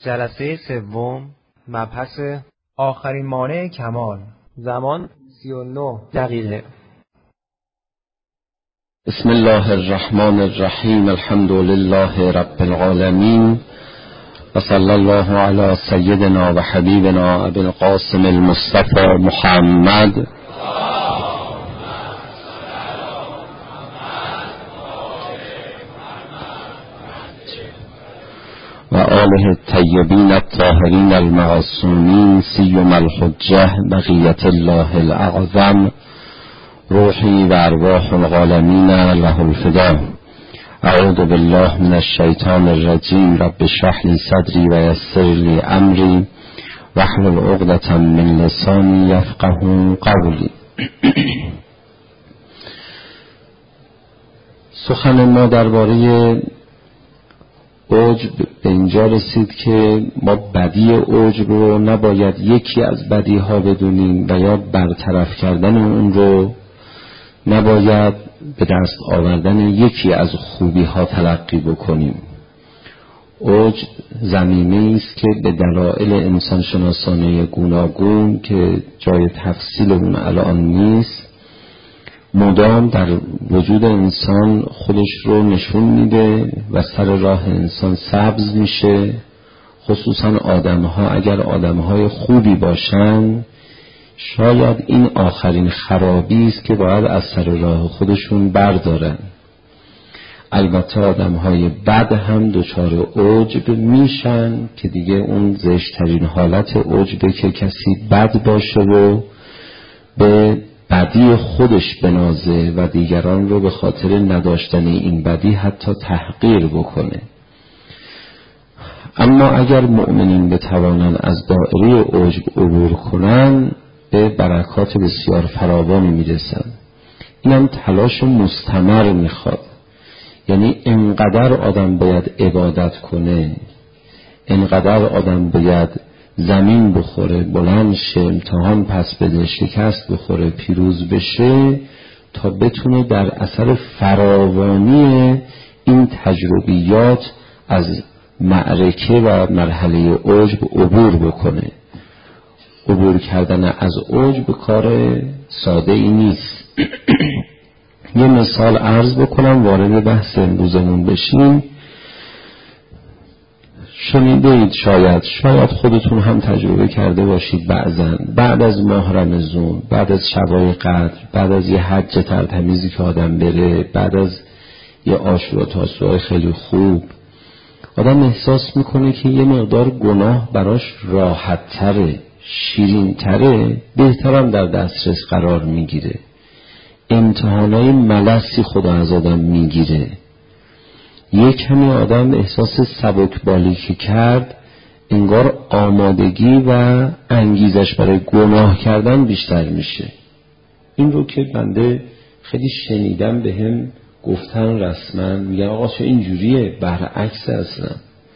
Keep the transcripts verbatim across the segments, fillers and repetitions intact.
جلسه سوم، مبحث آخرین مانع کمال. زمان سی و نه دقیقه. بسم الله الرحمن الرحیم. الحمد لله رب العالمین و صلی الله علی سیدنا و حبیبنا ابی القاسم المصطفى محمد و آله الطیبین الطاهرین المعصومین سیم الحجة بقیت الله الاعظم روحی و ارواح العالمین له الفدا. اعوذ بالله من الشیطان الرجیم. رب اشرح لی صدری و یسر لی امری واحلل عقدة من لسانی یفقهوا قولی. سخن ما درباره عجب به اینجا رسید که ما بدی عجب رو نباید یکی از بدی ها بدونیم و یا برطرف کردن اون رو نباید به دست آوردن یکی از خوبی ها تلقی بکنیم. عجب زمینه است که به دلایل انسان شناسانه گوناگون که جای تفصیل اون الان نیست مدام در وجود انسان خودش رو نشون میده و سر راه انسان سبز میشه. خصوصا آدمها اگر آدمهای خوبی باشن شاید این آخرین خرابی است که باید از سر راه خودشون بردارن. البته آدمهای بد هم دچار عجب میشن که دیگه اون زشترین حالت عجبه که کسی بد باشه و به بدی خودش بنازه و دیگران رو به خاطر نداشتن این بدی حتی تحقیر بکنه. اما اگر مؤمنین بتوانند از دایره عجب عبور کنن به برکات بسیار فراوانی میرسن. اینم تلاش مستمر میخواد. یعنی انقدر آدم باید عبادت کنه، انقدر آدم باید زمین بخوره، بلند شه، امتحان پس بده، شکست بخوره، پیروز بشه تا بتونه در اثر فراوانی این تجربیات از معرکه و مرحله عجب عبور بکنه. عبور کردن از عجب کار ساده ای نیست. یه مثال عرض بکنم وارد بحث امروزمون بشیم. شنیدید شاید شاید خودتون هم تجربه کرده باشید بعضن بعد از ماه رمضان، بعد از شبای قدر، بعد از یه حج ترتمیزی که آدم بره، بعد از یه عاشورا تاسوعای خیلی خوب آدم احساس میکنه که یه مقدار گناه براش راحت تره، شیرین تره، بهترم در دسترس قرار میگیره. امتحانای ملسی خدا از آدم میگیره. یک کمی آدم احساس سبکبالی که کرد انگار آمادگی و انگیزش برای گناه کردن بیشتر میشه. این رو که بنده خیلی شنیدم به هم گفتن رسما، میگن آقا چه اینجوریه؟ برعکس اصلا.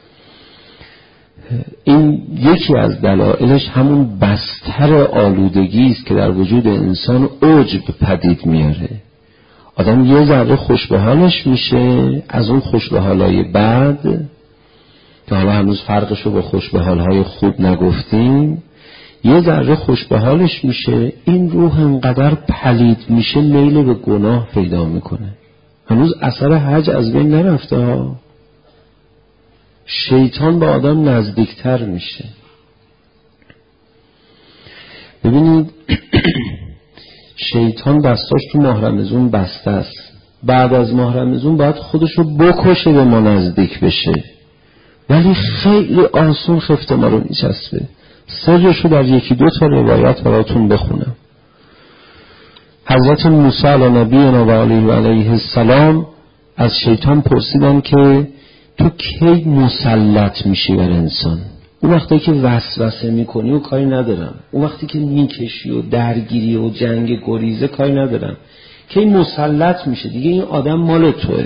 این یکی از دلایلش همون بستر آلودگی است که در وجود انسان عجب پدید میاره. آدم یه ذره خوش به حالش میشه از اون خوش به حالای بد که حالا هنوز فرقشو با خوش به حالهای خوب نگفتیم. یه ذره خوش به حالش میشه، این روح انقدر پلید میشه میل به گناه پیدا میکنه. هنوز اثر حج از بین نرفته ها. شیطان با آدم نزدیکتر میشه. ببینید شیطان دستاش تو ماه رمضان بسته است. بعد از ماه رمضان باید خودشو بکشه به ما نزدیک بشه، ولی خیلی آسون خفته ما رو میچسبه. سرشو در یکی دو تا روایت براتون بخونم. حضرت موسی علی نبینا و علیه و علیه السلام از شیطان پرسیدن که تو کی مسلط میشی بر انسان؟ اون وقتی که وسوسه میکنی و کاری ندارم، اون وقتی که میکشی و درگیری و جنگ گریزه کاری ندارم، کی مسلط میشه دیگه این آدم مال توه.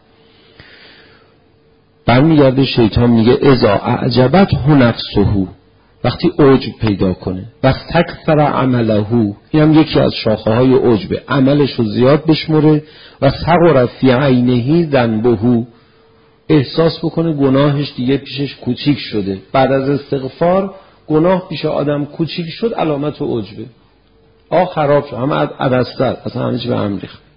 برمیگرده شیطان میگه اذا اعجبته نفسه، وقتی عجب پیدا کنه، واستکثر عمله، این هم یکی از شاخه های عجبه، عملش رو زیاد بشمره، و صغر فی عینه ذنبه، احساس بکنه گناهش دیگه پیشش کوچیک شده. بعد از استغفار گناه پیش آدم کوچیک شد، علامت عجبه. آه خراب شد، همه عدستر، اصلا همه چی به هم ریخت.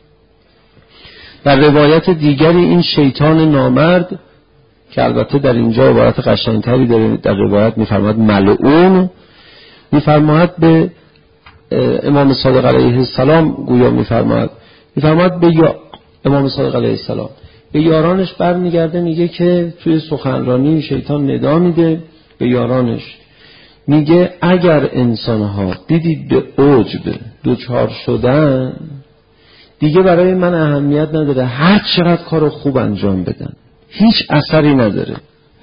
در روایت دیگری این شیطان نامرد که البته در اینجا عبارت قشنگتری داره، در روایت میفرماد ملعون، میفرماد به امام صادق علیه السلام گویا میفرماد میفرماد به یا امام صادق علیه السلام به یارانش برمیگرده، میگه که توی سخنرانی شیطان ندا میده به یارانش، میگه اگر انسانها دیدید به عجب دوچار شدن، دیگه برای من اهمیت نداره هر چقدر کار خوب انجام بدن، هیچ اثری نداره.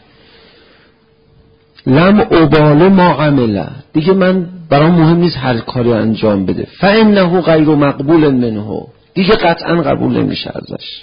لم اباله ما عمله، دیگه من برام مهم نیست هر کاری انجام بده. فانه غیر مقبول منه، دیگه قطعا قبول نمیشه ازش.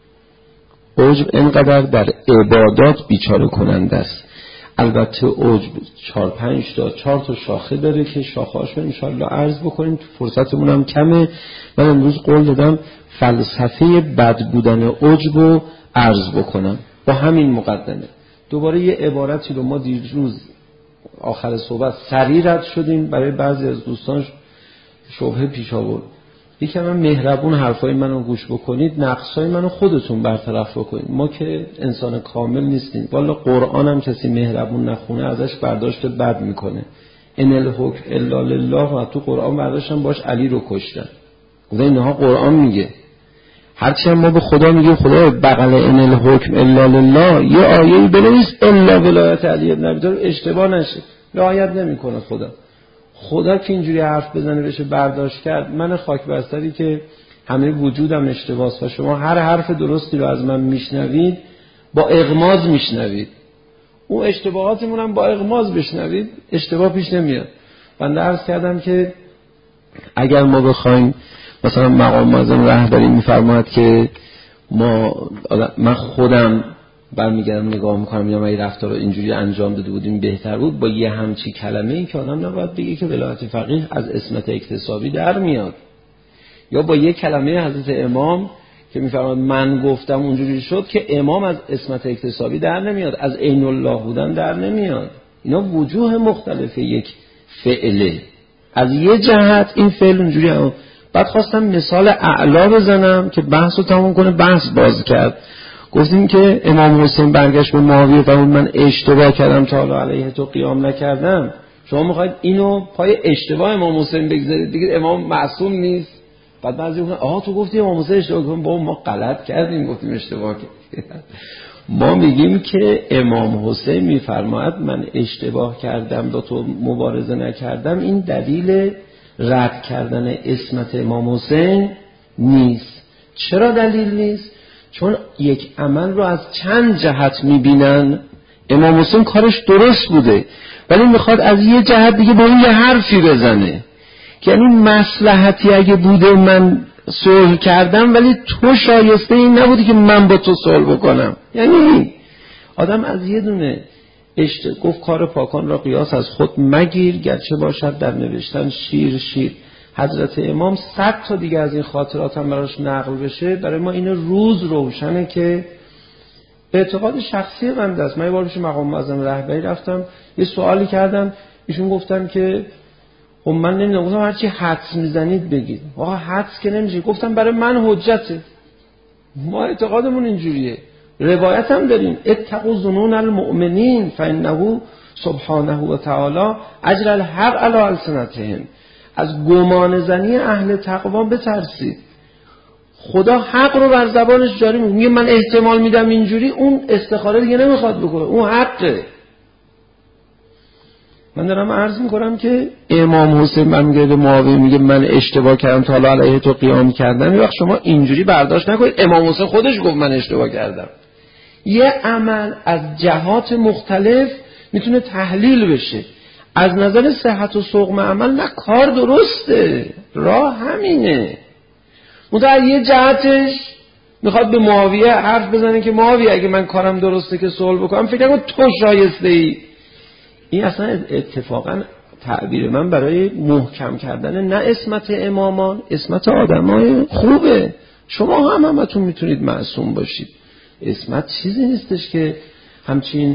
عجب اینقدر در عبادات بیچاره کننده است. البته عجب چهار پنج تا چهار تا شاخه داره که شاخه‌اشو ان شاءالله عرض بکنیم، فرصتمون هم کمه. من امروز قول دادم فلسفه بد بودن عجب رو عرض بکنم با همین مقدمه. دوباره یه عبارتی رو ما دیروز آخر صحبت سریع رد شدیم، برای بعضی از دوستان شبهه پیش آورد. یکم من مهربون حرفای منو گوش بکنید، نقصای منو خودتون برطرف بکنید. ما که انسان کامل نیستیم. والا قرآن هم کسی مهربون نخونه ازش برداشت بد میکنه. ان الحکم الا لله، و تو قرآن برداشتن باش علی رو کشتن. خدا اینها قرآن میگه. هرچی هم ما به خدا میگیم خدا بغل ان الحکم الا لله یه آیه‌ای بنویس الا ولایت علی ابن ابی طالب، اشتباه نشه. رعایت نمیکنه خدا. خدا که اینجوری حرف بزنه بشه برداشت کرد. من خاک بستری که همه وجودم اشتباهه و شما هر حرف درستی رو از من میشنوید با اغماض میشنوید، اون اشتباهاتمون هم با اغماض بشنوید، اشتباه پیش نمیاد. بنده عرض کردم که اگر ما بخوایم مثلا مقام معظم رهبری میفرماید که ما من خودم برمیگردم نگاه میکنم یا من این رفتار رو اینجوری انجام داده بودیم بهتر بود، با یه همچی کلمه ای که آدم نباید بگه که ولایت فقیه از عصمت اکتسابی در میاد، یا با یه کلمه حضرت امام که میفرماد من گفتم اونجوری شد، که امام از عصمت اکتسابی در نمیاد، از عین الله بودن در نمیاد. اینا وجوه مختلف یک فعله. از یه جهت این فعل اونجوری هم. بعد خواستم مثال اعلا بزنم که بحث رو تموم کنه. بحث باز کرد، گفتیم که امام حسین برگشت به معاویه فرمود من اشتباه کردم تا حالا علیه تو قیام نکردم. شما میخواید اینو پای اشتباه امام حسین بگذارید دیگه امام معصوم نیست. بعد بعضی میگن آها تو گفتی امام حسین اشتباه کردن، با ما غلط کردیم گفتیم اشتباه کردیم. ما میگیم که امام حسین میفرماید من اشتباه کردم با تو مبارزه نکردم، این دلیل رد کردن عصمت امام حسین نیست. چرا دلیل نیست؟ چون یک عمل رو از چند جهت میبینن. امام حسین کارش درست بوده ولی میخواد از یه جهت دیگه به اون یه حرفی بزنه، یعنی مصلحتی اگه بوده من صلح کردم ولی تو شایسته این نبودی که من با تو صلح بکنم. یعنی آدم از یه دونه اشت... گفت کار پاکان را قیاس از خود مگیر گرچه باشد در نوشتن شیر شیر. حضرت امام صد تا دیگه از این خاطرات هم براش نقل بشه، برای ما این روز روشنه که اعتقاد شخصی بنده است. من یه بار پیش مقام معظم رهبری رفتم یه سوالی کردم، ایشون گفتن که خب من نمیدونم، گفتم هرچی حدس میزنید بگید. آقا حدس که نمیشه. گفتم برای من حجته، ما اعتقادمون اینجوریه. روایت هم داریم اتقوا ظنون المؤمنین فانه سبحانه و تعالی اجر الحق علی السنتهم. از گمان زنی اهل تقوا بترسید. خدا حق رو بر زبانش جاری میکنه. من احتمال میدم اینجوری، اون استخاره دیگه نمیخواد بکنه، اون حقه. من دارم عرض میکنم که امام حسین برمیگرده به معاویه میگه من اشتباه کردم تا حالا علیه تو قیام کردم. یه وقت شما اینجوری برداشت نکنید امام حسین خودش گفت من اشتباه کردم. یه عمل از جهات مختلف میتونه تحلیل بشه. از نظر صحت و سقم عمل نه کار درسته، راه همینه. متأ یه جهتش میخواد به معاویه حرف بزنه که معاویه اگه من کارم درسته که صلح بکنم، فکر کنم تو شایسته ای. این اصلا اتفاقا تعبیر من برای محکم کردن نه عصمت امامان، عصمت آدمای خوبه. شما هم همتون میتونید معصوم باشید. اسمت چیزی نیستش که همچین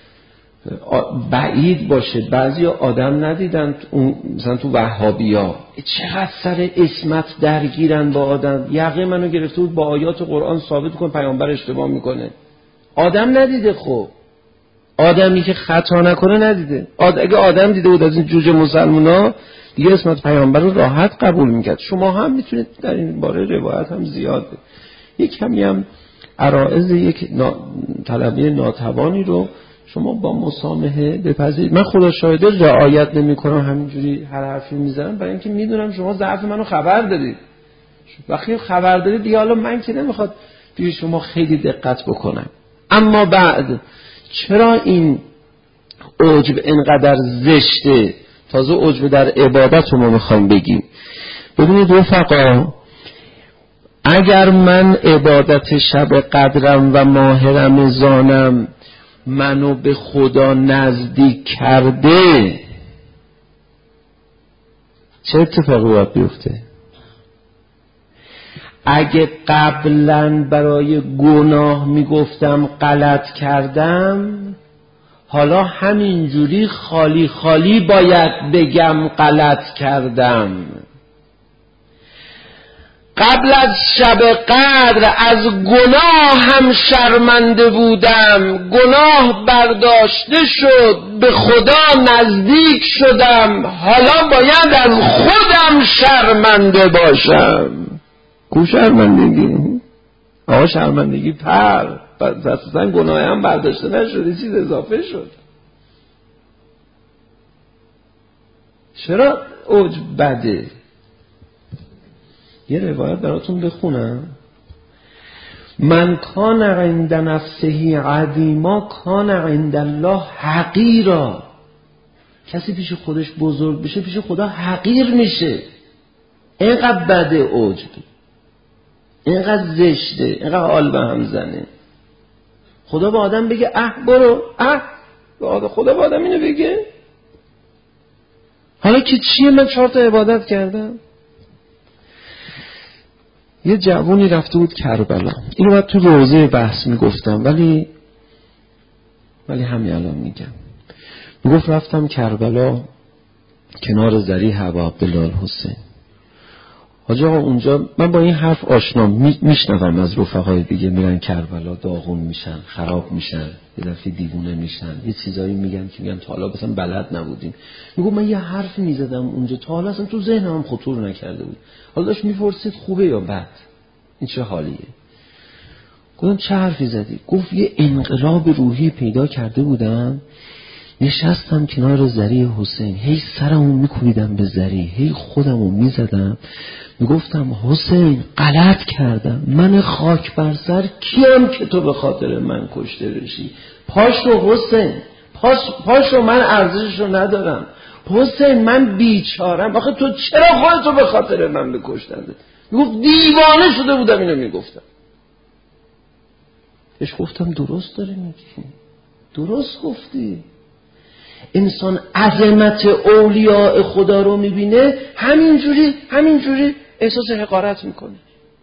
بعید باشه. بعضی آدم ندیدن اون مثلا تو وهابیا چقدر سر اسمت درگیرن با آدم. یقه منو گرفته بود با آیات قرآن ثابت کن پیامبر اشتباه میکنه. آدم ندیده. خب آدمی که خطا نکنه ندیده. آد... اگه آدم دیده بود از این جوجه مسلمونا دیگه اسمت پیامبر رو راحت قبول میکرد. شما هم میتونید در این باره روایت هم زیاده. یک کمی هم عرائض یک نا... طلبه ناتوانی رو شما با مسامحه بپذیرید. من خدا شاهده رعایت نمی‌کنم، همینجوری هر حرفی میزنم برای اینکه میدونم شما ضعف منو خبر دارید. وقتی خبر دارید دیگه حالا من که نمیخواد پیش شما خیلی دقت بکنم. اما بعد چرا این عجب اینقدر زشته؟ تازه عجب در عبادت رو ما میخوایم بگیم. ببینید رفقا، اگر من عبادت شب قدرم و ماه رمضانم منو به خدا نزدیک کرده، چه اتفاقی باید بیفته؟ اگه قبلا برای گناه میگفتم غلط کردم، حالا همینجوری خالی خالی باید بگم غلط کردم. قبل از شب قدر از گناه هم شرمنده بودم، گناه برداشته شد، به خدا نزدیک شدم، حالا باید از خودم شرمنده باشم. کو شرمندگی؟ آقا شرمندگی پر اصلا گناه هم برداشته نشد، چیز اضافه شد. چرا عجب بده؟ یه روایت براتون بخونم. من کان عند نفسه عظیما کان عند الله حقیرا. کسی پیش خودش بزرگ بشه پیش خدا حقیر میشه. اینقدر بده عجب، اینقدر زشته، اینقدر حال به هم زنه. خدا به آدم بگه اه برو، اه خدا به آدم اینو بگه. حالا که چیه؟ من چهار تا عبادت کردم. یه جوونی رفته بود کربلا. اینو باید تو روزه بحث میگفتم ولی ولی همین الان میگم. میگفت رفتم کربلا کنار ذریح ابا عبدالله الحسین. حاجی آقا اونجا من با این حرف آشنا میشنوم از رفقای دیگه، میرن کربلا داغون میشن، خراب میشن، یه دفعه دیوونه میشن، یه چیزایی میگن که میگن تا حالا مثلا بلد نبودیم. میگم من یه حرف میزدم اونجا تا حالا اصلا تو ذهنم خطور نکرده بود. حالا داشت میپرسید خوبه یا بد، این چه حالیه؟ گفتم چه حرفی زدی؟ گفت یه انقلاب روحی پیدا کرده بودم، نشستم کنار ذریح حسین، هی سرمو میکوبیدم به ذریح، هی خودمو میزدم، میگفتم حسین غلط کردم، من خاک بر سر کیم که تو به خاطر من کشته بشی؟ پاشو حسین، پاش پاشو، من ارزششو ندارم. حسین من بیچارم، آخه تو چرا خودتو به خاطر من بکشتنده؟ میگفت دیوانه شده بودم اینو میگفتم. بهش گفتم درست داری میگی، درست گفتی. انسان عظمت اولیاء خدا رو میبینه همینجوری همینجوری احساس حقارت میکنه.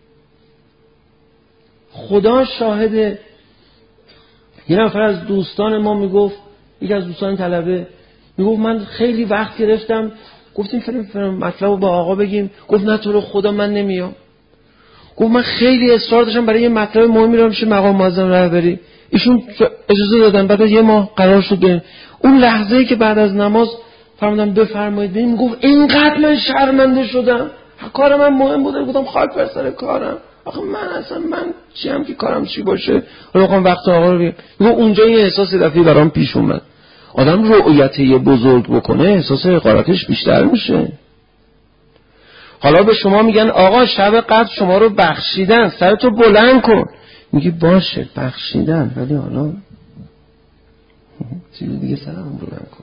خدا شاهده. یه نفر از دوستان ما میگفت، یکی از دوستان طلبه میگفت من خیلی وقت گرفتم، گفتیم فریم فریم مطلب رو با آقا بگیم، گفت نه تو رو خدا من نمیام. گفت من خیلی اصرار داشتم برای یه مطلب مهمی رو میشه مقام معظم رهبری، ایشون اجازه دادن. بعد از یه ماه قرار شد بریم. اون لحظه‌ای که بعد از نماز فرمودم بفرمایید بریم، گفت اینقدر من شرمنده شدم، کار من مهم بوده، گفتم خاک بر سر کارم، آخه من اصلا من چی هم که کارم چی باشه، حالا میخوام وقت آقا رو بگم. میگه اونجا یه احساس دفعی برام پیش اومد، آدم رؤیت یه بزرگ بکنه احساس حقارتش بیشتر میشه. حالا به شما میگن آقا شب قدر شما رو بخشیدن، سرتو بلند کن، میگی باشه بخشیدن، ولی حالا چیز دیگه سرم بلند کن.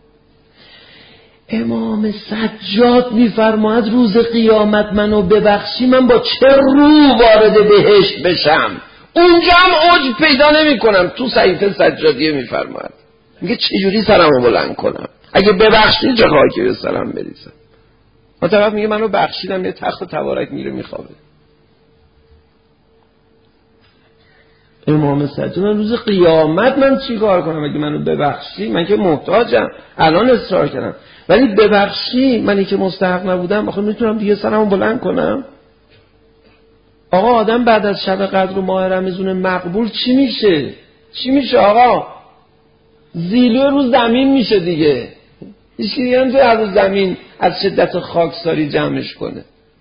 امام سجاد میفرماید روز قیامت منو ببخشی من با چه رو وارد بهشت بشم؟ اونجا هم عجب پیدا نمی کنم. تو صحیفه سجادیه میفرماید، میگه چجوری سرمو بلند کنم؟ اگه ببخشی چه خاکی به سرم بریزم؟ اون طرف میگه منو بخشیدم، یه تخت تبارک میره میخوابه. امام سجاد من روز قیامت من چی کار کنم اگه منو ببخشی؟ من که محتاجم، الان اصرار کردم، ولی ببخشی منی که مستحق نبودم آخه میتونم دیگه سرمو بلند کنم؟ آقا آدم بعد از شب قدر و ماه رمضان مقبول چی میشه؟ چی میشه آقا؟ زیلو رو زمین میشه دیگه. هیچ کی دیگه نمیتونه از زمین از شدت خاکساری جمعش کنه.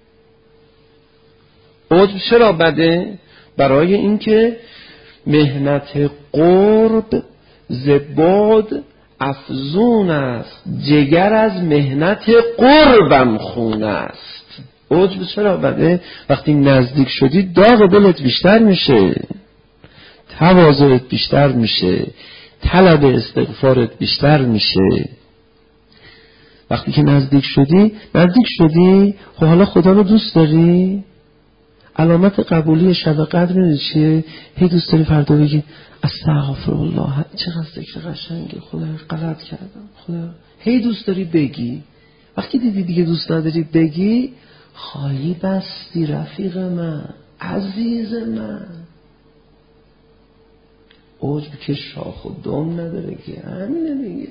عجب چرا بده؟ برای اینکه مهنت قرب زباد افزون است، جگر از مهنت قربم خون است. عجب چرا بده؟ وقتی نزدیک شدی داغ دلت بیشتر میشه، تواضعت بیشتر میشه، طلب استغفارت بیشتر میشه. وقتی که نزدیک شدی نزدیک شدی خب حالا خدا رو دوست داری؟ علامت قبولی شب قدر میدونی چیه؟ هی دوست داری فردا بگی استغفرالله، چقدر ذکر قشنگه، خدا غلط کردم، خدا. هی دوست داری بگی. وقتی دیدی دیگه دوست نداری بگی، خالی بستی رفیق من، عزیز من. عجب که شاخ و دم نداره که همینه دیگه.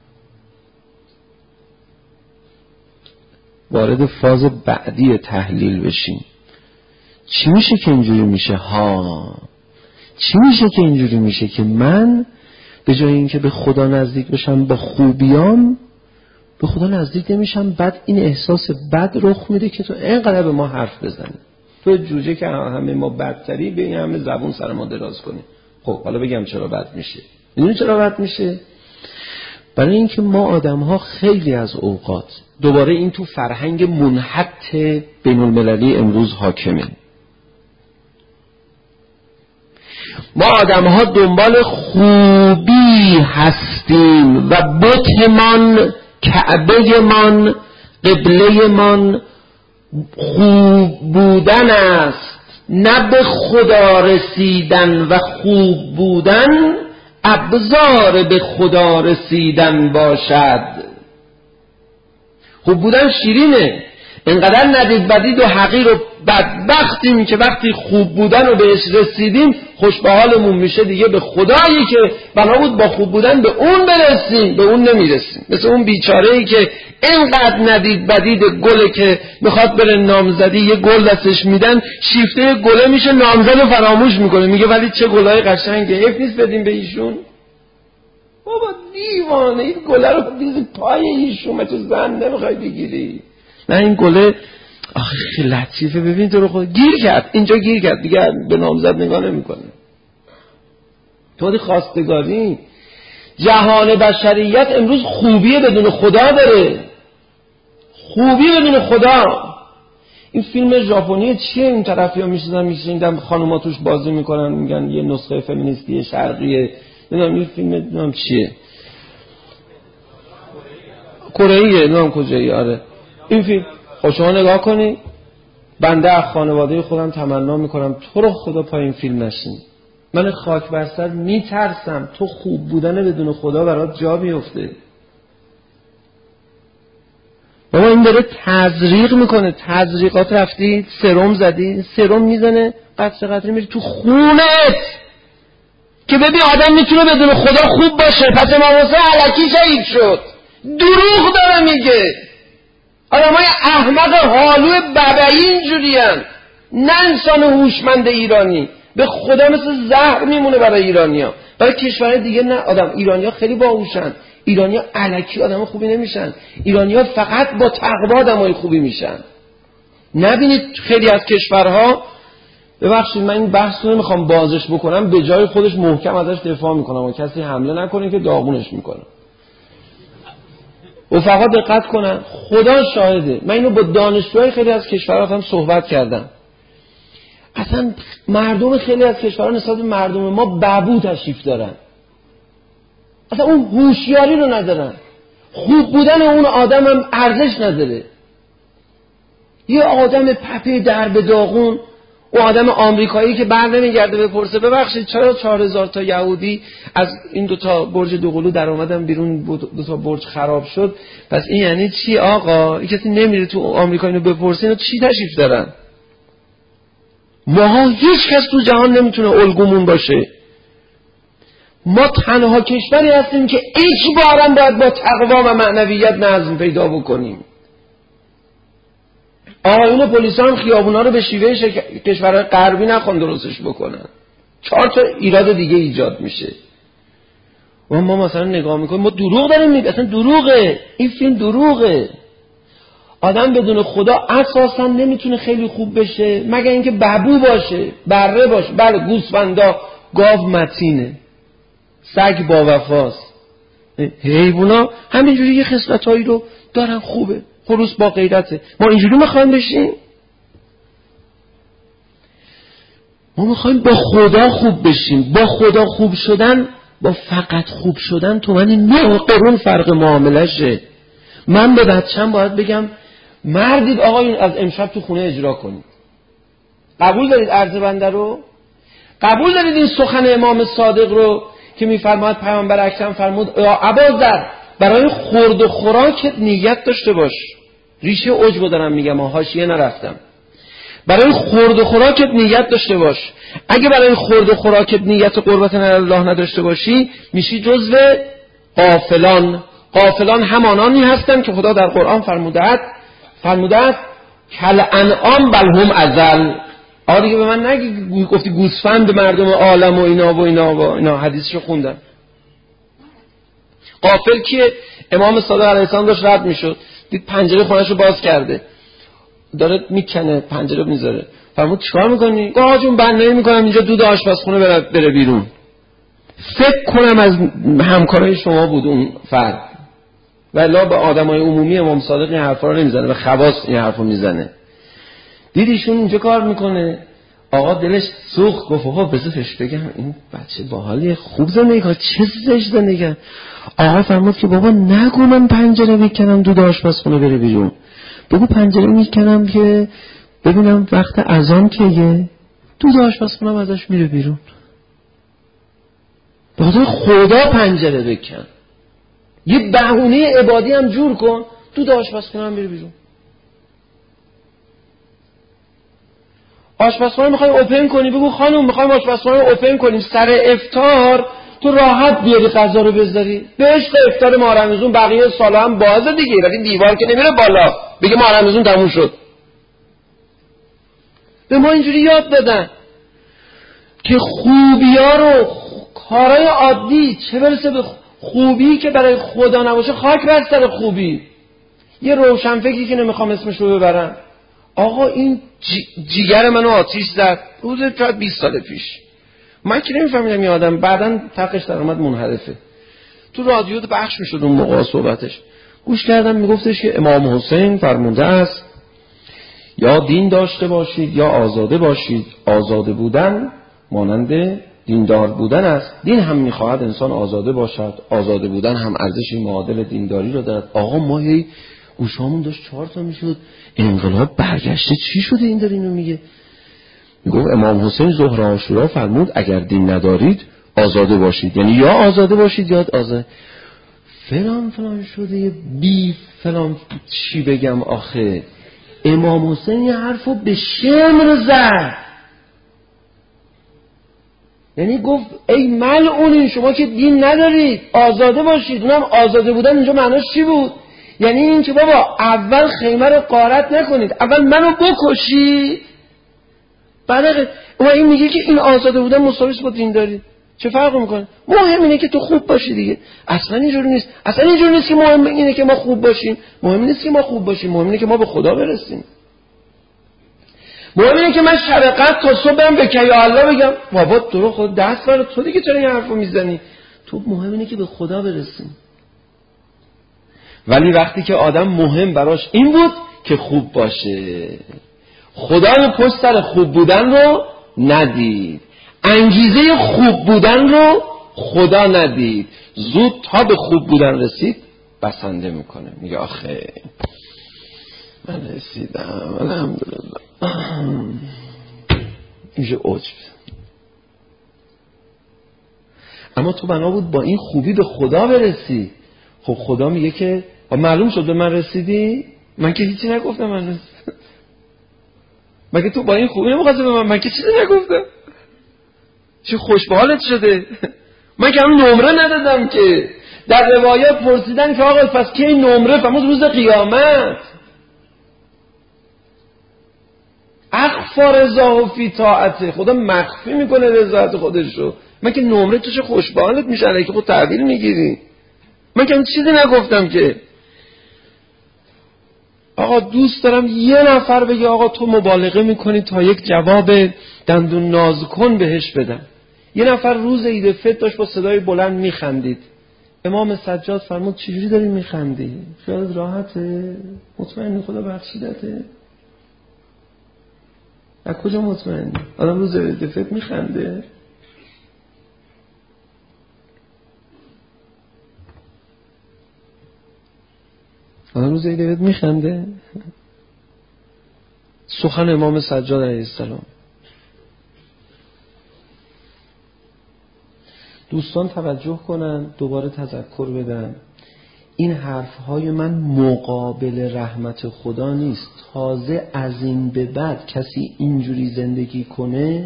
وارد فاز بعدی تحلیل بشیم. چی میشه که اینجوری میشه؟ ها چی میشه که اینجوری میشه که من به جای اینکه به خدا نزدیک بشم با خوبیام، به خدا نزدیک نمیشم، بعد این احساس بد رخ میده که تو اینقدر به ما حرف بزنی، تو جوجه که همه ما بدتری، به این همه زبون سر ما دراز کنی. خب حالا بگم چرا بد میشه. میدونی چرا بد میشه؟ برای اینکه ما آدم ها خیلی از اوقات، دوباره این تو فرهنگ منحط بین المللی امروز حاکمه، ما آدم ها دنبال خوبی هستیم و بتمان، کعبه من، قبله من خوب بودن است، نه به خدا رسیدن. و خوب بودن ابزار به خدا رسیدن باشد. خوب بودن شیرینه، انقدر ندید بدید و حقیر و بدبختیم که وقتی خوب بودن رو بهش رسیدیم خوش به حالمون میشه، دیگه به خدایی که بنا بود با خوب بودن به اون برسیم به اون نمیرسیم. مثل اون بیچاره‌ای که اینقدر ندید بدید گله که میخواد بره نامزدی، یه گل دستش میدن، شیفته گله میشه، نامزد رو فراموش میکنه، میگه ولی چه گلای قشنگه، حیف نیست بدیم به ایشون. بابا دیوانه، این گله رو بیزی پای ایشون، تو زن نمیخوای بگیری. نه این گله آخه خیلی لطیفه، ببین تو رو خود گیر کرد، اینجا گیر کرد، دیگه به نامزد نگاه نمیکنه. تو خواستگاری جهان بشریت امروز خوبیه بدون خدا داره، خوبی بدون خدا. این فیلم ژاپنی چیه؟ این طرفیا میشدن میشیندن خانوما توش بازی میکنن، میگن یه نسخه فمینیستی شرقیه، نمیدونم این فیلم نمیدونم چیه، کره ایه، نمیدونم کجاییه. آره این فیلم خب شما نگاه کنی، بنده از خانواده خودم تمنا میکنم تو رو خدا پای این فیلم نشین. من خاک بر سر میترسم تو خوب بودن بدون خدا برات جا بیفته. بابا این داره تزریق میکنه، تزریقات رفتی سرم زدی، سرم میزنه قطره قطره میری تو خونت که ببین آدم میتونه بدون خدا خوب باشه. پس امام حسین الکی شهید شد، دروغ داره میگه. آدمای احمق حالو ببعی اینجورین، نه انسان هوشمند ایرانی. به خدا مثل زهر میمونه برای ایرانیا، برای کشورهای دیگه نه. آدم ایرانیا خیلی باهوشن، ایرانیا الکی آدم خوبی نمیشن، ایرانیا فقط با تقوا آدمای خوبی میشن. نبینید خیلی از کشورها، ببخشید من این بحث رو نمیخوام بازش بکنم، به جای خودش محکم ازش دفاع میکنم و کسی حمله نکنه که داغونش میکنه. و فقط دقت کنن، خدا شاهده، من اینو با دانشجوهای خیلی از کشورها هم صحبت کردم، اصلا مردم خیلی از کشورها نسبت به مردم ما ببو تشریف دارن، اصلا اون هوشیاری رو ندارن، خوب بودن اون آدم هم ارزش نداره. یه آدم پپه در به داغون، او آدم آمریکایی که بر نمیگرده بپرسه ببخشید چرا چهار هزار تا یهودی از این دو تا برج دوقلو در اومدن بیرون، دو تا برج خراب شد، پس این یعنی چی آقا؟ این کسی نمیره تو آمریکا اینو بپرسه، اینو چی تشریف دارن؟ ماها هیچ کس تو جهان نمیتونه الگومون باشه. ما تنها کشوری هستیم که اجباراً باید با تقوا و معنویت نظم پیدا بکنیم. آقایون پلیسا هم خیابونا رو به شیوه شک... کشورهای غربی نخوان درستش بکنن. چهار تا ایراد دیگه ایجاد میشه. و ما مثلا نگاه میکنیم ما دروغ داریم میگیم، اصلا دروغه، این فیلم دروغه. آدم بدون خدا اساسا نمیتونه خیلی خوب بشه مگر اینکه ببو باشه، بره باشه. بله گوسفندا، گاو متینه، سگ با وفاست، حیوونا همینجوری یه خصلتایی رو دارن خوبه، خروس با غیرته. ما اینجوری میخوایم بشیم؟ ما میخوایم با خدا خوب بشیم. با خدا خوب شدن با فقط خوب شدن تو من نه قرون فرق معاملشه. من به بچه‌م باید بگم مردید آقا این از امشب تو خونه اجرا کنید. قبول دارید عرض بنده رو؟ قبول دارید این سخن امام صادق رو که میفرماید پیامبر اکرم فرمود یا ابوذر برای خورد و خوراکت نیت داشته باش. ریشه عجب دارم میگم، حاشیه نرفتم. برای خورد و خوراکت نیت داشته باش. اگه برای خورد و خوراکت نیت قربت الله نداشته باشی میشی جزو غافلان. غافلان همانانی هستن که خدا در قرآن فرموده است فرموده است کل انعام بل هم اضل. آقا دیگه به من نگی گفتی گوسفند مردم عالم و اینا و اینا و اینا. حدیثشو خوندم. غافل کیه؟ امام صادق علیه السلام داشت رد میشد، دید پنجره خونه‌شو باز کرده داره میکنه، پنجره میذاره. فرمود چیکار میکنی؟ گفت آقا جون بند نمیکنم اینجا دود آشپزخونه بره, بره بیرون. فکر کنم از همکارای شما بود اون فرد، ولی به آدمای عمومی امام صادق این حرفا رو نمیزنه، به خواص این حرفو میزنه. دیدیشون اینجا کار میکنه، آقا دلش سوخت، گفت آقا بذارش بگم این بچه باحالیه، خوب زندگی کنه، چه زشت زندگی کنه. آقا فرمود که بابا نگو من پنجره میکنم دود آشپزخونه بره بیرون، بگو پنجره میکنم که ببینم وقت اذان کیه دود آشپزخونه‌ام ازش میره بیرون. به خاطر خدا پنجره بکن، یه بهونه عبادی هم جور کن، دود آشپزخونه‌ام میره بیرون. آشپزخونه میخوای اوپن کنی، بگو خانم میخوایم آشپزخونه رو اوپن کنیم، سر افطار تو راحت بیاری غذا رو بذاری. به عشق افطار ماه رمضان بقیه سالا هم بازه دیگه، ولی دیوار که نمیره بالا بگه ماه رمضان تموم شد. به ما اینجوری یاد دادن که خوبی‌ها رو، کارهای عادی، چه برسه به خوبی که برای خدا نباشه خاک بر سر خوبی. یه روشنفکری که نمیخوام اسمش رو ببرم، آقا این جیگر منو آتیش زد روز شاید بیست سال پیش. من که نمیفهمیدم، یه آدم بعداً تقش در اومد منحرفه، تو رادیو بخش میشد اون موقع صحبتش، گوش کردم میگفتش که امام حسین فرموده است یا دین داشته باشید یا آزاده باشید. آزاده بودن مانند دیندار بودن است. دین هم میخواهد انسان آزاده باشد، آزاده بودن هم ارزش معادل دینداری رو دارد. آقا ما هی گوشامون داشت چهار تا میشد، انقلاب برگشته چی شده این داره اینو میگه؟ میگفت امام حسین ظهر عاشورا فرمود اگر دین ندارید آزاده باشید، یعنی یا آزاده باشید یا آزاده. فلان فلان شده بی فلان چی بگم آخه. امام حسین یه حرفو به شمر زد، یعنی گفت ای ملعونین شما که دین ندارید آزاده باشید. اونم آزاده بودن اینجا معناش چی بود؟ یعنی این که بابا اول خیمه رو غارت نکنید، اول منو بکشید، بعد اون این میگه که این آزاده بودن مساویه با دین داری. چه فرق میکنه؟ مهم اینه که تو خوب باشی دیگه. اصلا اینجوری نیست، اصلا اینجوری نیست که مهم اینه که ما خوب باشیم، مهم نیست که ما خوب باشیم، مهم اینه که ما به خدا برسیم. مهم اینه که من شب قدر تا صبح برم به یا الله بگم بابا تو رو خود دست بر تو دیگه چرا این حرفو میزنی؟ تو مهم اینه که به خدا برسیم. ولی وقتی که آدم مهم براش این بود که خوب باشه، خدا رو پشت سر خوب بودن رو ندید، انگیزه خوب بودن رو خدا ندید، زود تا به خوب بودن رسید بسنده میکنه، میگه آخه من رسیدم الحمدلله. میشه عجب. اما تو بنا بود با این خوبی به خدا برسی. خب خدا میگه که معلوم شد به من رسیدی؟ من که هیچی نگفتم من رسیدم. مگه تو با این خوبی نمیخواستی به من؟ من که چیزی نگفتم. چه خوش به حالت شده؟ من که اون نمره ندادم که. در روایات پرسیدن که آقا پس کی نمره؟ فرمود روز قیامت. اخفا رضاه فی طاعته، خدا مخفی میکنه رضایت خودش رو. من که نمره توش خوش به حالت میشه که خود تحویل میگیری. من که چیزی نگفتم که. آقا دوست دارم یه نفر بگه آقا تو مبالغه میکنی تا یک جواب دندون ناز کن بهش بدم. یه نفر روز عید فطر داشت با صدای بلند میخندید. امام سجاد فرمود چجوری داری میخندی؟ خیالت راحته؟ مطمئنی خدا بخشیدته؟ از کجا مطمئنی؟ آدم روز عید فطر میخنده؟ آدم روز عید فطر میخنده؟ سخن امام سجاد علیه السلام. دوستان توجه کنن، دوباره تذکر بدن، این حرفهای من مقابل رحمت خدا نیست. تازه از این به بعد کسی اینجوری زندگی کنه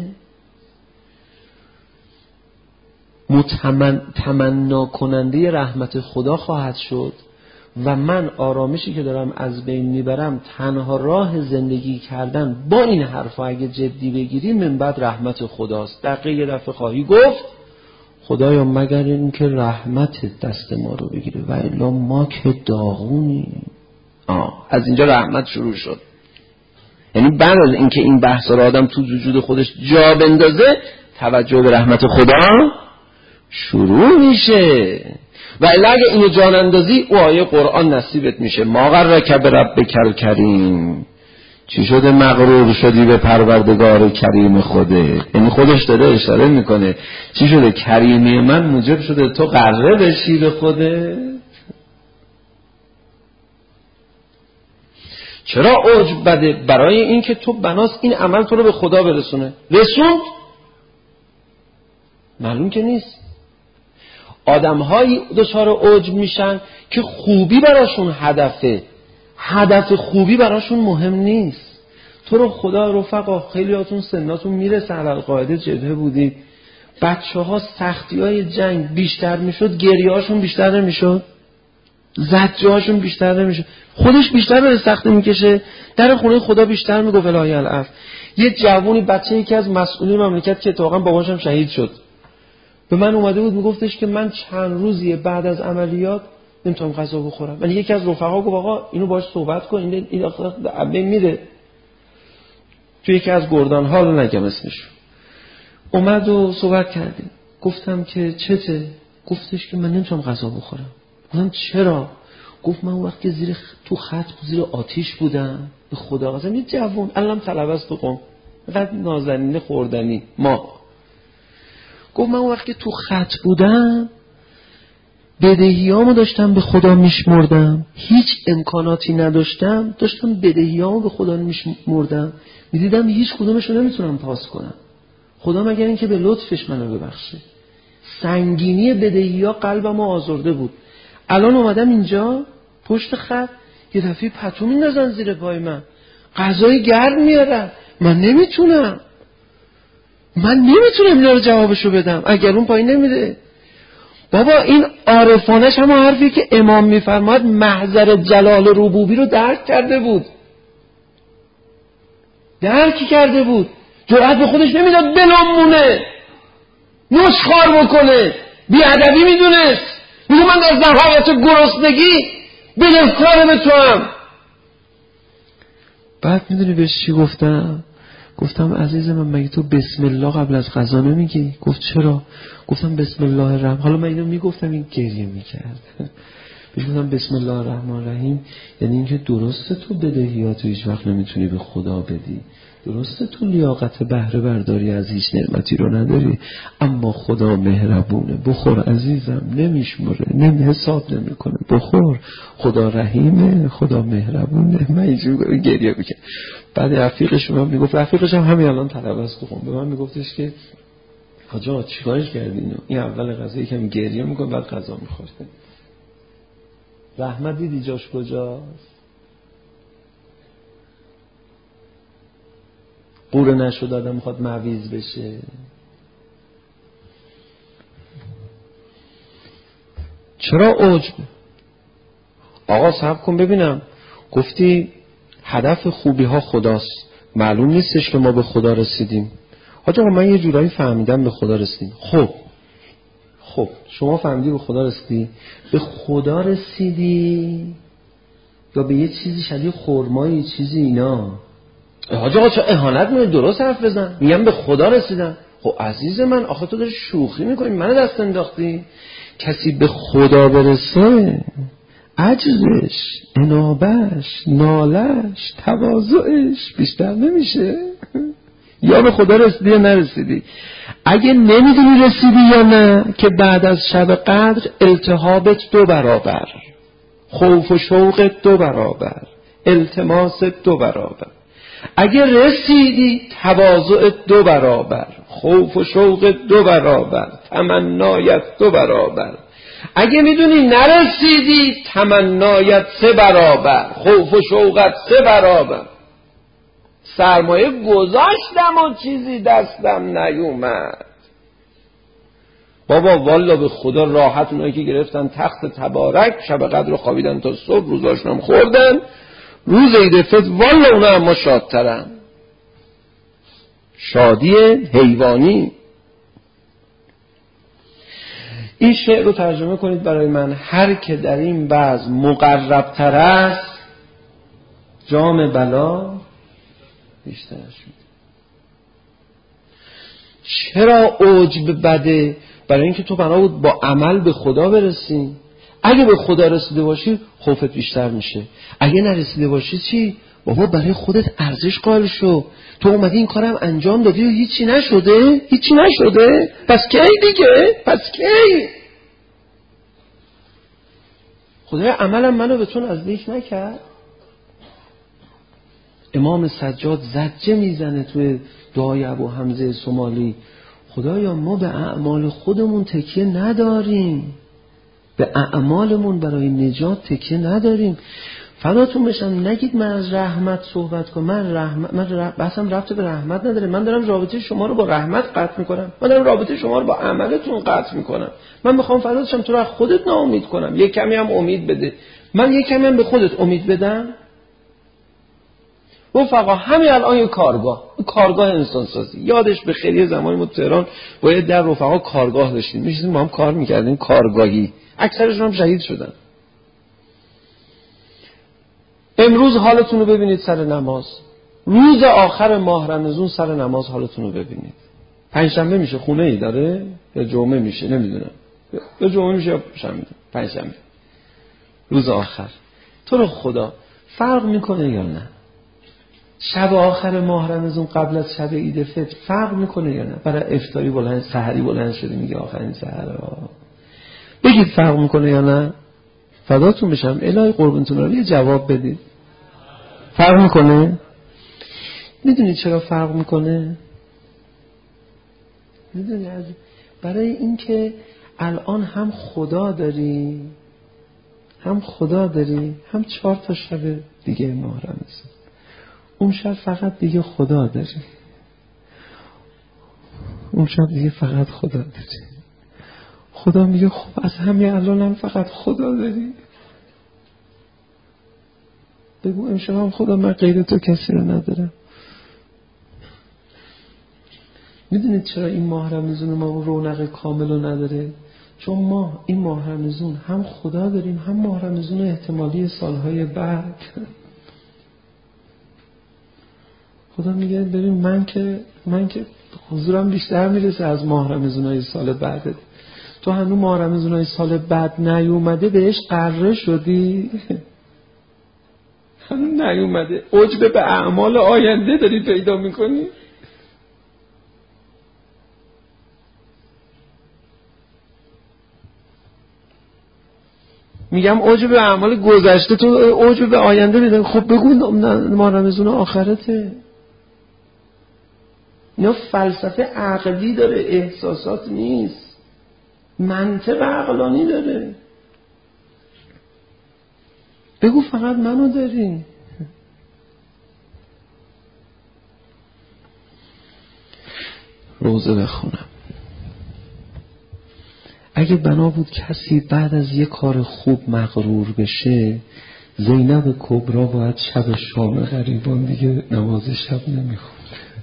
متمن تمنا کننده رحمت خدا خواهد شد و من آرامشی که دارم از بین میبرم تنها راه زندگی کردن با این حرفا اگه جدی بگیری من بعد رحمت خداست. دقیقه یه دفعه خواهی گفت خدایا مگر این که رحمت دست ما رو بگیره و الا ما که داغونی. آه از اینجا رحمت شروع شد. یعنی بعد از اینکه این بحث رو آدم تو وجود خودش جا بندازه توجه به رحمت خدا شروع میشه. و الا اگه اینو جان اندازی او آیه قرآن نصیبت میشه. ما غرک بربک الکریم، چی شده مغرور شدی به پروردگار کریم خوده؟ یعنی خودش داره اشاره میکنه چی شده کریمی من موجب شده تو غره بشی به خوده؟ چرا عجب بده؟ برای این که تو بناس این عمل تو رو به خدا برسونه. رسوند؟ معلوم که نیست. آدم‌هایی دچار عجب میشن که خوبی براشون هدفه، هدف خوبی براشون مهم نیست. تو رو خدا رفقا خیلیاتون سناتون میرسه علل قاعده جبهه بودی، بچه ها سختی های جنگ بیشتر میشد گریه هاشون بیشتر نمیشد، زجه هاشون بیشتر نمیشد، خودش بیشتر به سختی میکشه، در خونه خدا بیشتر میگفت الهی العفو. یه جوونی بچه یکی از مسئولین مملکت که اتفاقا باباشم شهید شد به من اومده بود میگفتش که من چند روزیه بعد از عملیات نمیتونم غذا بخورم. ولی یکی از رفقا گفت آقا اینو باهاش صحبت کن، این این آخه میره. تو یکی از گردان ها رو نگم اسمش اومد و صحبت کردیم. گفتم که چته؟ گفتش که من نمیتونم غذا بخورم. گفتم چرا؟ گفت من وقت که زیر تو خط زیر آتیش بودم به خدا قسم. یه جوون الان طلبه است تو قم قد نازنین خوردنی ما. گفت من وقت که تو خط بودم بدهیامو داشتم به خدا میشمردم، هیچ امکاناتی نداشتم، داشتم بدهیامو به خدا میشمردم، میدیدم هیچ کدومشو نمیتونم پاس کنم، خدا مگر این که به لطفش منو ببخشه. سنگینی بدهیا قلبمو آزرده بود. الان اومدم اینجا پشت خط یه دفعه پتو میندازن زیر پای من، غذای گرم میارن، من نمیتونم من نمیتونم اینا رو جوابشو بدم اگر اون پایین نمیده. بابا این عارفانش هم حرفی که امام میفرماد محضر جلال ربوبی رو درک کرده بود، درکی کرده بود، جرأت به خودش نمیداد بلمونه نشخوار بکنه، بیادبی میدونست، میگه من در زهایت گرسنگی بدهکار به تو هم. بعد میدونی بهش چی گفتم؟ گفتم عزیز من مگه تو بسم الله قبل از غذا نمیگی؟ گفت چرا؟ گفتم بسم الله الرحمن. حالا من اینو میگفتم این گریه میکرد. بهش گفتم بسم الله الرحمن الرحیم یعنی اینکه درسته تو بدهیاتو هیچ وقت نمیتونی به خدا بدی، درسته تو لیاقت بهره برداری از هیچ نعمتی رو نداری، اما خدا مهربونه، بخور عزیزم، نمیشمره، نمی حساب نمیکنه، بخور، خدا رحیمه، خدا مهربونه. من اینجوری گریه میکرد. بعد رفیقش من میگفت، رفیقش هم همین الان طلبه است تو به من میگفتش که حاجا چیکارش کردی اینو؟ این اول غذا یکم گریه میکنه بعد غذا میخوره. رحمت دیدی جاش کجاست؟ قوره نشد آدم میخواد مویز بشه. چرا عجب؟ آقا صبر کن ببینم، گفتی هدف خوبی ها خداست، معلوم نیستش که ما به خدا رسیدیم. حاج آقا من یه جورایی فهمیدم به خدا رسیدیم. خب خب شما فهمیدی به خدا رسیدی؟ به خدا رسیدی یا به یه چیزی شبیه خرمایی چیزی اینا؟ حاج آقا چه اهانت می‌کنی؟ درست حرف بزن. میگم به خدا رسیدم. خب عزیز من آخه تو داری شوخی می‌کنی، منو دست انداختی. کسی به خدا برسه عجزش، انابش، نالش، تواضعش بیشتر نمیشه؟ یا به خدا رسیدی یا نرسیدی؟ اگه نمیدونی رسیدی یا نه که بعد از شب قدر التهابت دو برابر، خوف و شوقت دو برابر، التماست دو برابر. اگه رسیدی تواضعت دو برابر، خوف و شوقت دو برابر، تمنایت دو برابر. اگه میدونی نرسیدی تمنایت سه برابر، خوف و شوقت سه برابر. سرمایه گذاشتم و چیزی دستم نیومد. بابا والا به خدا راحت اونایی که گرفتن تخت تبارک شب قدر رو خوابیدن تا صبح، روزاشون هم خوردن، روز عید فطر والا اونا اما شادترن. شادی حیوانی. این شعر رو ترجمه کنید برای من. هر که در این بزم مقربتر است جام بلا بیشتر شد. چرا عجب بده؟ برای اینکه تو بنا بود با عمل به خدا برسی. اگه به خدا رسیده باشی خوفت بیشتر میشه. اگه نرسیده باشی چی؟ بابا برای خودت ارزش قائل شو. تو اومدی این کارم انجام دادی و هیچی نشده؟ هیچی نشده؟ پس کی دیگه؟ پس کی؟ خدای عملم منو به تو نزدیک نکرد؟ امام سجاد زجه میزنه توی دعای ابو حمزه سومالی، خدایا ما به اعمال خودمون تکیه نداریم، به اعمالمون برای نجات تکیه نداریم. فداتون بشم نگید من از رحمت صحبت کنم. من رحمت، من رح... بحثم ربط به رحمت نداره. من دارم رابطه شما رو با رحمت قطع میکنم. من دارم رابطه شما رو با عملتون قطع میکنم. من میخوام فداتشم تو رو از خودت ناامید کنم. یک کمی هم امید بده. من یک کمی هم به خودت امید بدم. رفقا همین الان یه کارگاه، کارگاه انسان سازی، یادش به خیلی زمانی ما تهران باید در رفقا کارگاه داشتیم، میشیم ما هم کار میکردیم کارگاهی، اکثرشون هم شهید شدن. امروز حالتون رو ببینید سر نماز، روز آخر ماه رمضان سر نماز حالتون رو ببینید. پنجشنبه میشه خونه ای داره یا جمعه میشه نمیدونم، یا جمعه میشه یا شنبه، پنجشنبه روز آخر. تو رو خدا فرق میکنه یا نه؟ شب آخر ماه رمضان قبل از شب عید فطر فرق میکنه یا نه؟ برای افطاری بلند سحری بلند شده میگه آخرین سحر ها، بگید فرق میکنه یا نه؟ فداتون بشم الهی قربونتون رو یه جواب بدید. فرق میکنه؟ میدونید چرا فرق میکنه؟ میدونید برای اینکه الان هم خدا داری، هم خدا داری، هم چهار تا شب دیگه ماه رمضان. اون شب فقط دیگه خدا داری، اون شب دیگه فقط خدا داری. خدا میگه خب از همین الان هم فقط خدا داری. بگو امشب هم خدا من غیر تو کسی رو ندارم. میدونید چرا این ماه رمضان ما اون رونق کامل رو نداره؟ چون ما این ماه رمضان هم خدا داریم، هم ماه رمضان احتمالی سالهای بعد. خدا میگه ببین من که من که حضورم بیشتر میرسه از ماه رمضان‌های سال بعد. تو هنوز ماه رمضان‌های سال بعد نیومده بهش قره شدی؟ هنوز نیومده، عجب به اعمال آینده داری پیدا میکنی. میگم عجب به اعمال گذشته، تو عجب به آینده میدن. خب بگو ماه رمضان آخرته. اینا فلسفه عقلی داره، احساسات نیست، منطق عقلانی داره. بگو فقط منو داری. روزه بخونم. اگه بنا بود کسی بعد از یه کار خوب مغرور بشه، زینب کبرا باید شب شام غریبان دیگه نماز شب نمیخوند،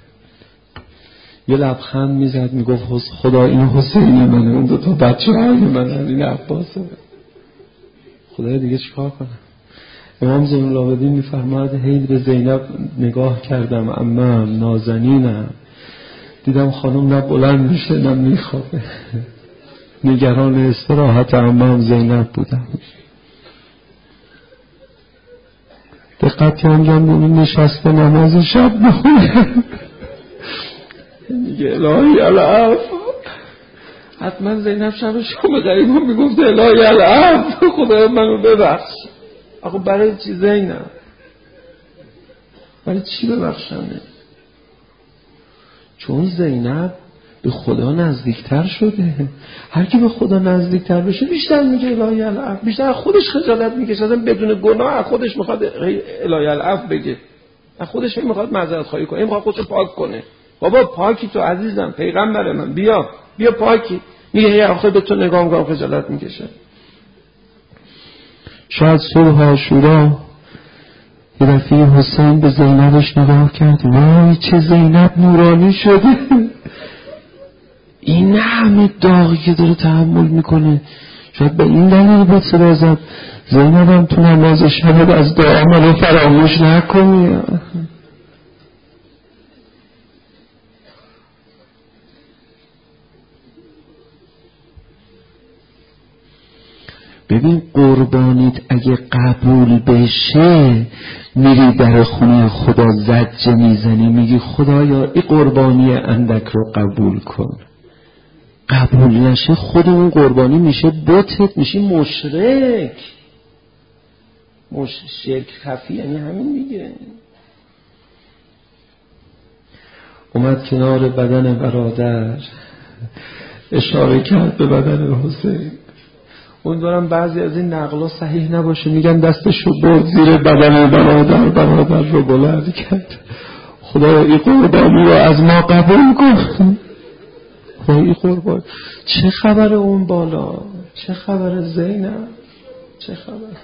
یه لبخند میزد میگفت خدا این حسین منه، اون دو تا بچه های منه، این عباسه، خدا دیگه چیکار کنم. امام زین العابدین میفرماید هی به زینب نگاه کردم، عمم نازنینم، دیدم خانم نه بلند میشه نه میخوابه، نگران استراحت عمم زینب بودم. دقت کردم اون نشسته نماز شب بخونه، میگه الهی العفو. حتما زینب شب شام غریبا میگفت الهی العفو، خدا منو ببخش. آخه برای چی زینب؟ برای چی ببخشنه؟ چون زینب به خدا نزدیکتر شده. هر کی به خدا نزدیکتر بشه بیشتر میگه الهی العفو، بیشتر خودش خجالت میکشه، اصلا بدون گناه از خودش میخواد الهی العفو بگه، از خودش میخواد معذرت خواهی کنه، میخواد خودشو پاک کنه. بابا پاکی تو عزیزم، پیغمبر من، بیا بیا پاکی. میگه آخه به تو نگاه میکنم خجالت میکشه. شاید صبح عاشورا یه دفعه حسین به زینبش نگاه کرد، وای چه زینب نورانی شده، این همه داغی که داره تحمل میکنه. شاید به این دلیل بود صدا زد زینبم تو نماز شب از دعا منو فراموش نکنی. ببین قربانیت اگه قبول بشه میری در خونه خدا زجه میزنی، میگی خدایا این قربانی اندک رو قبول کن. قبول نشه خود اون قربانی میشه بتت، میشی مشرک. مش... شرک خفی یعنی همین دیگه. اومد کنار بدن برادر اشاره کرد به بدن حسین. اون دارم بعضی از این نقلا صحیح نباشه، میگن دستشو برد زیر بدن برادر، برادر رو بلند کرد. خدا این قربانی رو از ما قبول کن. خدا این قربانی. چه خبر اون بالا؟ چه خبر زینب؟ چه خبر؟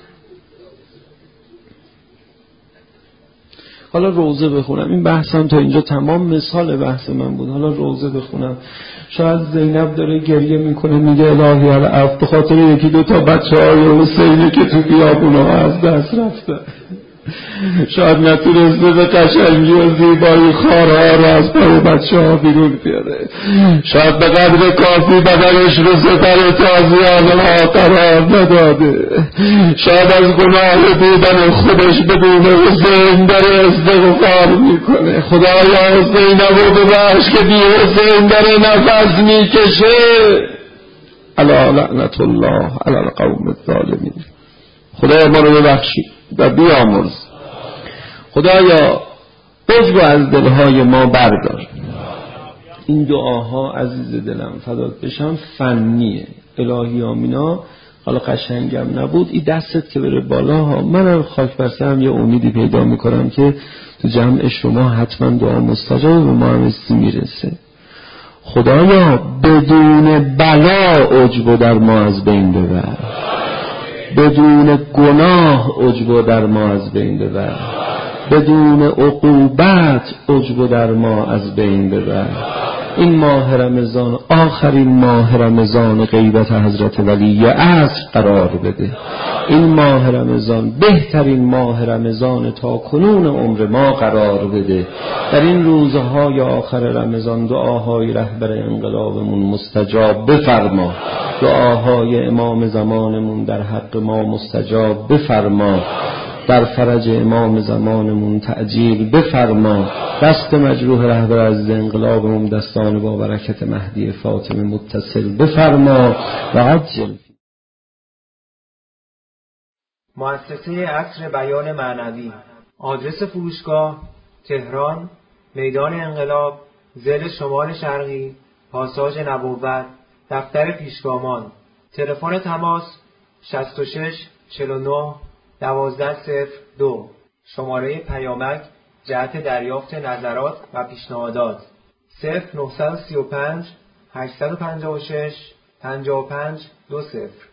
حالا روزه بخونم. این بحثم تا اینجا تمام مثال بحث من بود. حالا روزه بخونم. شاید زینب داره گریه میکنه میگه الهی العفو، به خاطر یکی دو تا بچه های حسینی که تو بیابونا از دست رفته. شاید نتونسته به قشنگی و زیبایی خارها رو از پای بچه ها بیرون بیاره. شاید به قدر کافی بدنش رو سپر تازیان ها قرار نداده. شاید از گناه بودن خودش بدون حسین داره استغفار میکنه. خدایا حسین رو ببخش که بی حسین داره نفس میکشه. الا لعنت الله علی القوم الظالمین. خدایا ما رو ببخشید و بیامرز. خدایا عجب از دلهای ما بردار. این دعاها عزیز دلم فدات بشم فنیه. الهی آمینا. حالا قشنگم نبود این دستت که بره بالا ها، منم خاک بر سرم یه امیدی پیدا میکنم که تو جمع شما حتما دعا مستجاب به ما هم استی میرسه. خدایا بدون بلا عجب در ما از بین ببر، بدون گناه عجب در ما از بین ببر، بدون عقوبت عجب در ما از بین ببر. این ماه رمضان آخرین ماه رمضان غیبت حضرت ولی عصر قرار بده. این ماه رمضان بهترین ماه رمضان تا کنون عمر ما قرار بده. در این روزهای آخر رمضان دعاهای رهبر انقلابمون مستجاب بفرما، دعاهای امام زمانمون در حق ما مستجاب بفرما، در فرج امام زمانمون تعجیل بفرما. دست مجروح رهبر از انقلابمون دستان با برکت مهدی فاطمه متصل بفرما و عجل. مؤسسه عصر بیان معنوی. آدرس فروشگاه تهران، میدان انقلاب، ضلع شمال شرقی، پاساژ نبوت، دفتر پیشگامان. تلفن تماس شصت و شش چهل و نه دوازده صفر دو. شماره پیامک جهت دریافت نظرات و پیشنهادات صفر نه سه پنج هشت پنج شش پنج پنج دو صفر.